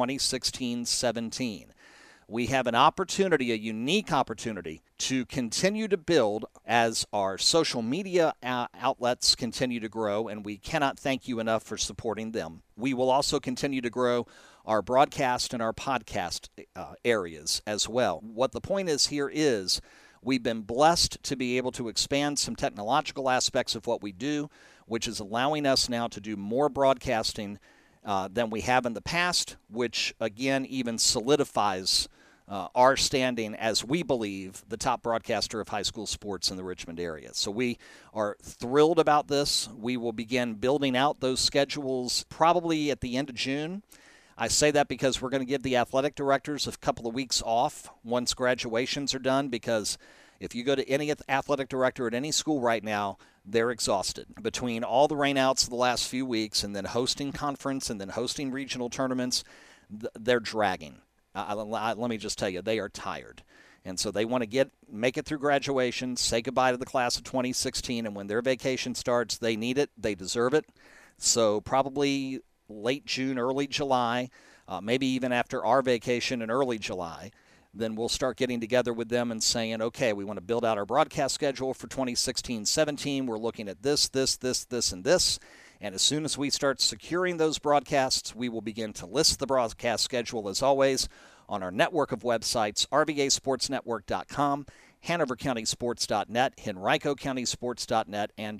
2016-17. We have an opportunity, a unique opportunity, to continue to build as our social media outlets continue to grow, and we cannot thank you enough for supporting them. We will also continue to grow our broadcast and our podcast areas as well. What the point is here is we've been blessed to be able to expand some technological aspects of what we do, which is allowing us now to do more broadcasting than we have in the past, which, again, even solidifies our standing as, we believe, the top broadcaster of high school sports in the Richmond area. So we are thrilled about this. We will begin building out those schedules probably at the end of June. I say that because we're going to give the athletic directors a couple of weeks off once graduations are done, because if you go to any athletic director at any school right now, they're exhausted. Between all the rainouts of the last few weeks and then hosting conference and then hosting regional tournaments, they're dragging. Let me just tell you, they are tired. And so they want to make it through graduation, say goodbye to the class of 2016, and when their vacation starts, they need it, they deserve it. So probably late June, early July, maybe even after our vacation in early July, then we'll start getting together with them and saying, okay, we want to build out our broadcast schedule for 2016-17. We're looking at this, and this. And as soon as we start securing those broadcasts, we will begin to list the broadcast schedule, as always, on our network of websites, rvasportsnetwork.com, HanoverCountySports.net, HenricoCountySports.net, and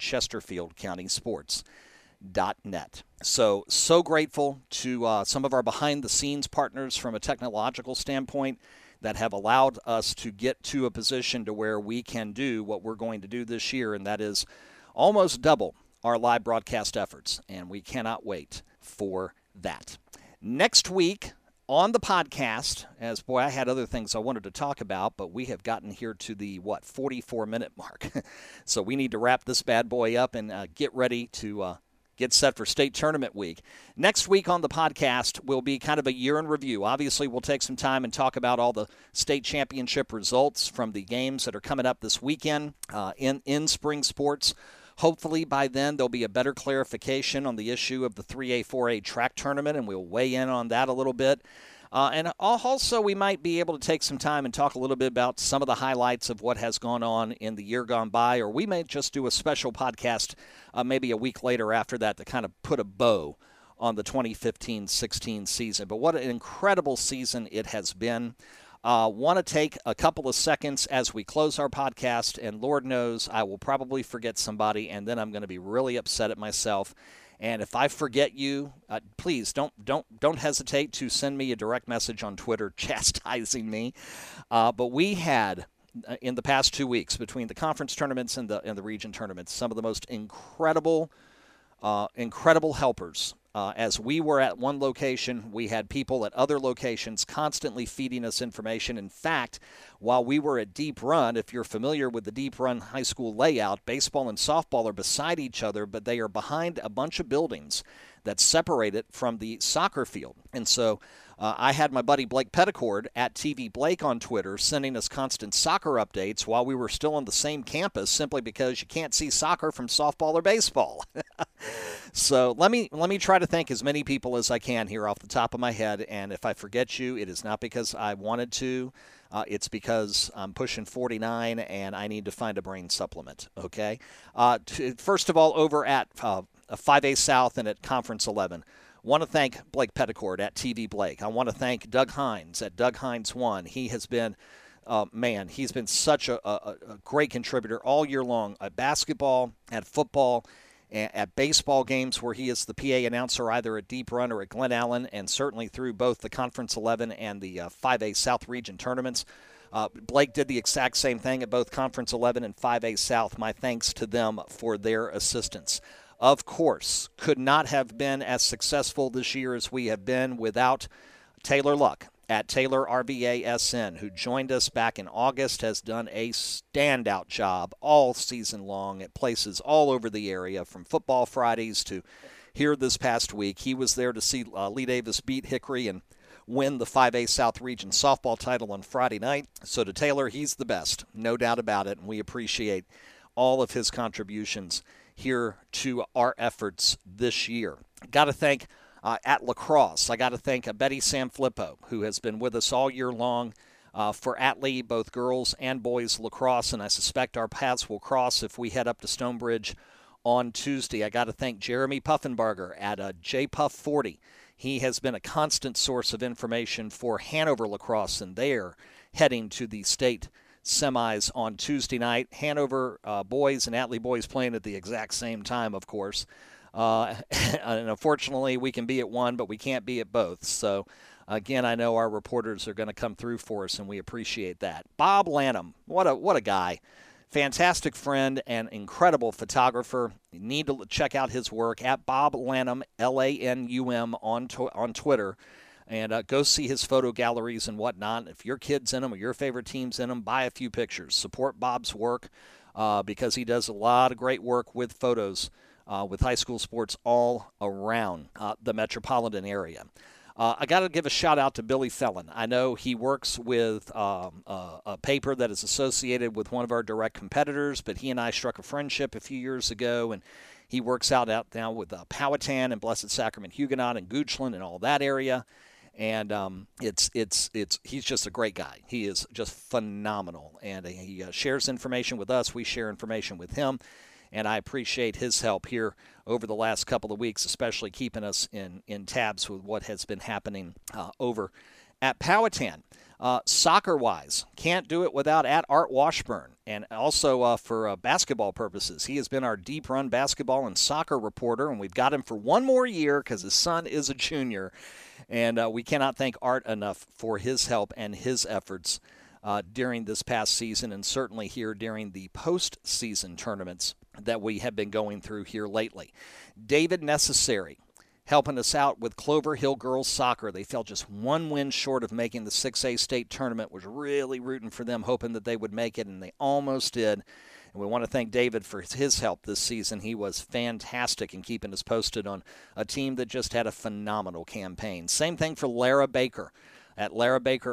ChesterfieldCountySports.net. So grateful to some of our behind-the-scenes partners from a technological standpoint that have allowed us to get to a position to where we can do what we're going to do this year, and that is almost double our live broadcast efforts, and we cannot wait for that. Next week on the podcast, I had other things I wanted to talk about, but we have gotten here to the, 44-minute mark. So we need to wrap this bad boy up and get ready to get set for state tournament week. Next week on the podcast will be kind of a year in review. Obviously, we'll take some time and talk about all the state championship results from the games that are coming up this weekend in spring sports. Hopefully by then there'll be a better clarification on the issue of the 3A, 4A track tournament, and we'll weigh in on that a little bit. And also we might be able to take some time and talk a little bit about some of the highlights of what has gone on in the year gone by, or we may just do a special podcast maybe a week later after that to kind of put a bow on the 2015-16 season. But what an incredible season it has been. Want to take a couple of seconds as we close our podcast, and Lord knows I will probably forget somebody, and then I'm going to be really upset at myself. And if I forget you, please don't hesitate to send me a direct message on Twitter chastising me. But we had in the past 2 weeks, between the conference tournaments and the region tournaments, some of the most incredible helpers. As we were at one location, we had people at other locations constantly feeding us information. In fact, while we were at Deep Run, if you're familiar with the Deep Run high school layout, baseball and softball are beside each other, but they are behind a bunch of buildings that separate it from the soccer field. And so I had my buddy Blake Petticord at TV Blake on Twitter sending us constant soccer updates while we were still on the same campus, simply because you can't see soccer from softball or baseball. So let me try to thank as many people as I can here off the top of my head, and if I forget you, it is not because I wanted to. It's because I'm pushing 49 and I need to find a brain supplement, okay? First of all, over at 5A South and at Conference 11, want to thank Blake Petticord at TV Blake. I want to thank Doug Hines at Doug Hines 1. He has been, he's been such a great contributor all year long at basketball, at football, at baseball games where he is the PA announcer either at Deep Run or at Glen Allen, and certainly through both the Conference 11 and the 5A South Region tournaments. Blake did the exact same thing at both Conference 11 and 5A South. My thanks to them for their assistance. Of course, could not have been as successful this year as we have been without Taylor Luck at Taylor RVASN, who joined us back in August, has done a standout job all season long at places all over the area, from Football Fridays to here this past week. He was there to see Lee Davis beat Hickory and win the 5A South Region softball title on Friday night. So to Taylor, he's the best, no doubt about it, and we appreciate all of his contributions here to our efforts this year. Got to thank at lacrosse, I got to thank Betty Sanfilippo, who has been with us all year long for Atlee, both girls and boys lacrosse, and I suspect our paths will cross if we head up to Stonebridge on Tuesday. I got to thank Jeremy Puffenbarger at JPuff40. He has been a constant source of information for Hanover lacrosse, and they're heading to the state semis on Tuesday night. Hanover boys and Atlee boys playing at the exact same time, of course. And unfortunately, we can be at one, but we can't be at both. So, again, I know our reporters are going to come through for us, and we appreciate that. Bob Lanham, what a guy. Fantastic friend and incredible photographer. You need to check out his work at Bob Lanham, Lanum, on Twitter. And go see his photo galleries and whatnot. If your kid's in them or your favorite team's in them, buy a few pictures. Support Bob's work because he does a lot of great work with photos with high school sports all around the metropolitan area. I got to give a shout-out to Billy Felon. I know he works with a paper that is associated with one of our direct competitors, but he and I struck a friendship a few years ago, and he works out now with Powhatan and Blessed Sacrament Huguenot and Goochland and all that area. And he's just a great guy. He is just phenomenal, and he shares information with us. We share information with him, and I appreciate his help here over the last couple of weeks, especially keeping us in tabs with what has been happening over at Powhatan. Soccer-wise, can't do it without at Art Washburn, and also for basketball purposes. He has been our deep run basketball and soccer reporter, and we've got him for one more year because his son is a junior. And we cannot thank Art enough for his help and his efforts during this past season, and certainly here during the postseason tournaments that we have been going through here lately. David Necessary helping us out with Clover Hill Girls Soccer. They fell just one win short of making the 6A state tournament. Was really rooting for them, hoping that they would make it, and they almost did. And we want to thank David for his help this season. He was fantastic in keeping us posted on a team that just had a phenomenal campaign. Same thing for Lara Baker at Lara Baker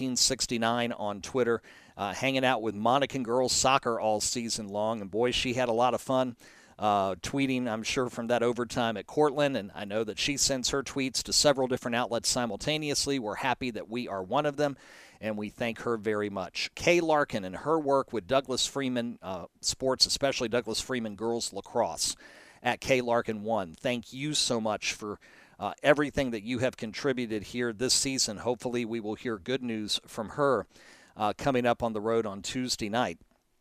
1969 on Twitter, hanging out with Monacan Girls Soccer all season long. And, boy, she had a lot of fun tweeting, I'm sure, from that overtime at Cortland. And I know that she sends her tweets to several different outlets simultaneously. We're happy that we are one of them, and we thank her very much. Kay Larkin and her work with Douglas Freeman sports, especially Douglas Freeman girls lacrosse at Kay Larkin 1. Thank you so much for everything that you have contributed here this season. Hopefully we will hear good news from her coming up on the road on Tuesday night,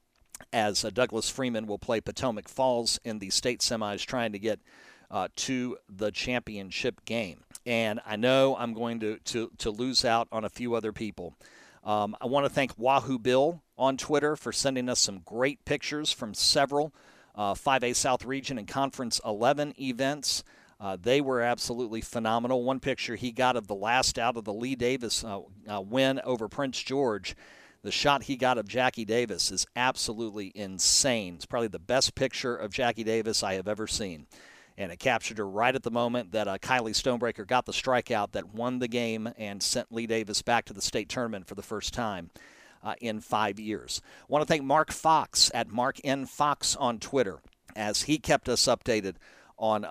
as Douglas Freeman will play Potomac Falls in the state semis, trying to get to the championship game. And I know I'm going to lose out on a few other people. I want to thank Wahoo Bill on Twitter for sending us some great pictures from several 5A South Region and Conference 11 events. They were absolutely phenomenal. One picture he got of the last out of the Lee Davis win over Prince George, the shot he got of Jackie Davis is absolutely insane. It's probably the best picture of Jackie Davis I have ever seen. And it captured her right at the moment that Kylie Stonebreaker got the strikeout that won the game and sent Lee Davis back to the state tournament for the first time in 5 years. I want to thank Mark Fox at Mark N. Fox on Twitter, as he kept us updated on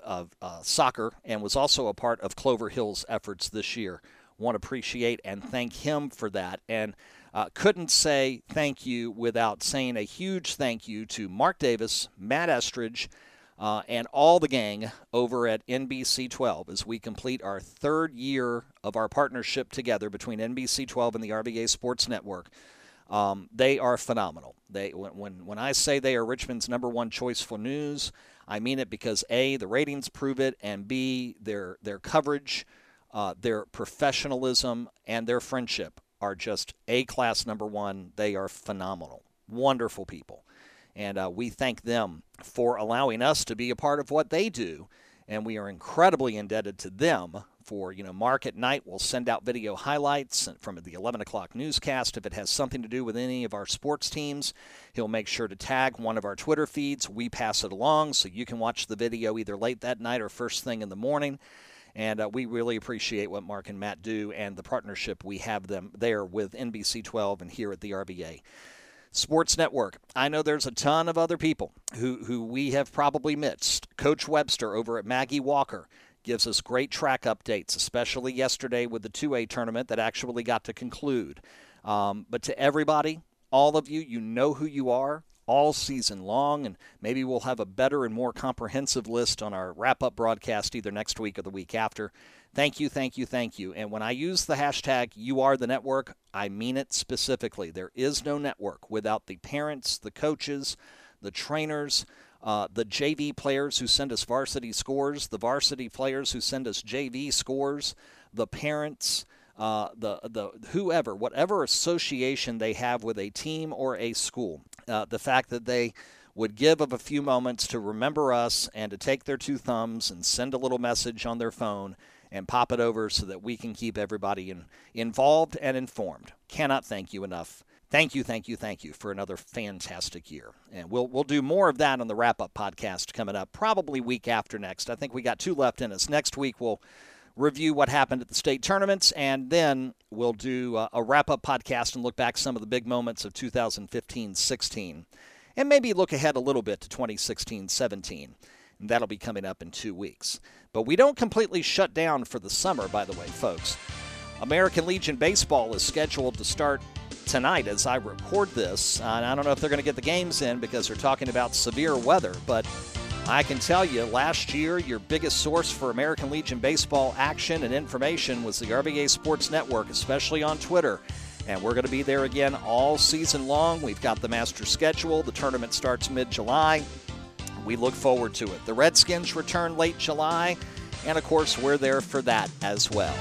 soccer and was also a part of Clover Hill's efforts this year. Want to appreciate and thank him for that. And couldn't say thank you without saying a huge thank you to Mark Davis, Matt Estridge, and all the gang over at NBC 12 as we complete our third year of our partnership together between NBC 12 and the RVA Sports Network. They are phenomenal. When I say they are Richmond's #1 choice for news, I mean it because A, the ratings prove it, and B, their coverage, their professionalism, and their friendship are just A-class number one. They are phenomenal, wonderful people. And we thank them for allowing us to be a part of what they do. And we are incredibly indebted to them for, Mark at night will send out video highlights from the 11 o'clock newscast. If it has something to do with any of our sports teams, he'll make sure to tag one of our Twitter feeds. We pass it along so you can watch the video either late that night or first thing in the morning. And we really appreciate what Mark and Matt do and the partnership we have them there with NBC 12 and here at the RVA Sports Network. I know there's a ton of other people who we have probably missed. Coach Webster over at Maggie Walker gives us great track updates, especially yesterday with the 2A tournament that actually got to conclude. But to everybody, all of you, you know who you are all season long, and maybe we'll have a better and more comprehensive list on our wrap-up broadcast either next week or the week after. Thank you, thank you, thank you. And when I use the hashtag #YouAreTheNetwork, I mean it specifically. There is no network without the parents, the coaches, the trainers, the JV players who send us varsity scores, the varsity players who send us JV scores, the parents, the whoever, whatever association they have with a team or a school. The fact that they would give of a few moments to remember us and to take their two thumbs and send a little message on their phone and pop it over so that we can keep everybody involved and informed. Cannot thank you enough. Thank you, thank you, thank you for another fantastic year. And we'll do more of that on the wrap-up podcast coming up, probably week after next. I think we got 2 left in us. Next week we'll review what happened at the state tournaments, and then we'll do a wrap-up podcast and look back some of the big moments of 2015-16, and maybe look ahead a little bit to 2016-17. And that'll be coming up in 2 weeks. But we don't completely shut down for the summer, by the way, folks. American Legion Baseball is scheduled to start tonight as I record this. I don't know if they're going to get the games in because they're talking about severe weather, but I can tell you last year your biggest source for American Legion Baseball action and information was the RVA Sports Network, especially on Twitter. And we're going to be there again all season long. We've got the master schedule. The tournament starts mid-July. We look forward to it. The Redskins return late July, and of course we're there for that as well.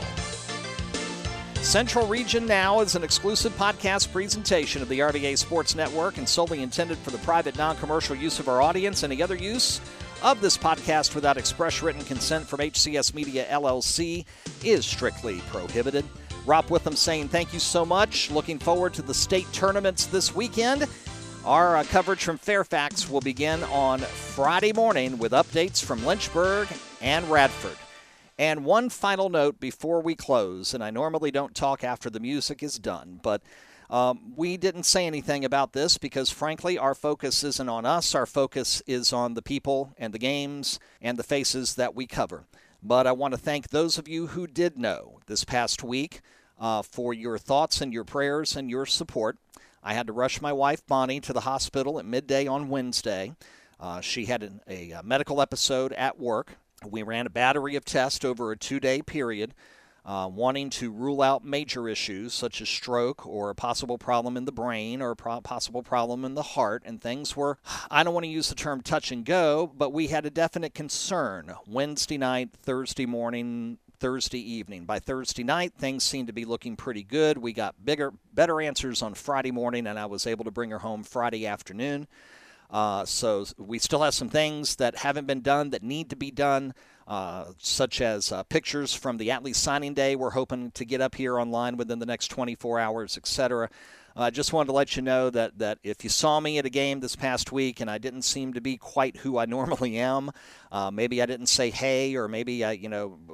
Central Region Now is an exclusive podcast presentation of the RVA Sports Network and solely intended for the private, non-commercial use of our audience. Any other use of this podcast without express written consent from HCS Media, LLC is strictly prohibited. Rob Witham saying thank you so much. Looking forward to the state tournaments this weekend. Our coverage from Fairfax will begin on Friday morning with updates from Lynchburg and Radford. And one final note before we close, and I normally don't talk after the music is done, but we didn't say anything about this because, frankly, our focus isn't on us. Our focus is on the people and the games and the faces that we cover. But I want to thank those of you who did know this past week for your thoughts and your prayers and your support. I had to rush my wife, Bonnie, to the hospital at midday on Wednesday. She had a medical episode at work. We ran a battery of tests over a 2-day period, wanting to rule out major issues such as stroke or a possible problem in the brain or a possible problem in the heart. And things were, I don't want to use the term touch and go, but we had a definite concern Wednesday night, Thursday morning, Thursday evening. By Thursday night, things seemed to be looking pretty good. We got better answers on Friday morning, and I was able to bring her home Friday afternoon. So we still have some things that haven't been done that need to be done, such as pictures from the Atlee signing day we're hoping to get up here online within the next 24 hours, etc. I just wanted to let you know that if you saw me at a game this past week and I didn't seem to be quite who I normally am, maybe I didn't say hey, or maybe I,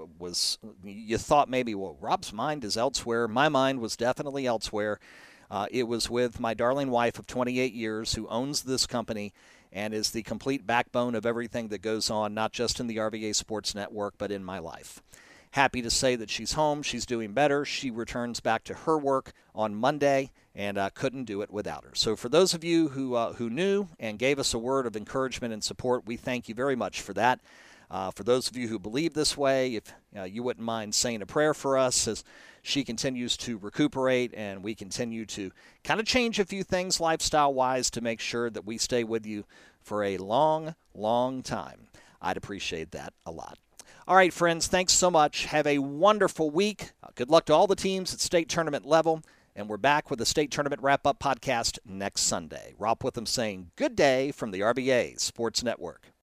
you thought maybe, well, Rob's mind is elsewhere. My mind was definitely elsewhere. It was with my darling wife of 28 years who owns this company and is the complete backbone of everything that goes on, not just in the RVA Sports Network, but in my life. Happy to say that she's home. She's doing better. She returns back to her work on Monday, and couldn't do it without her. So for those of you who knew and gave us a word of encouragement and support, we thank you very much for that. For those of you who believe this way, if you wouldn't mind saying a prayer for us as she continues to recuperate and we continue to kind of change a few things lifestyle-wise to make sure that we stay with you for a long, long time. I'd appreciate that a lot. All right, friends, thanks so much. Have a wonderful week. Good luck to all the teams at state tournament level. And we're back with the state tournament wrap-up podcast next Sunday. Rob Witham saying good day from the RBA Sports Network.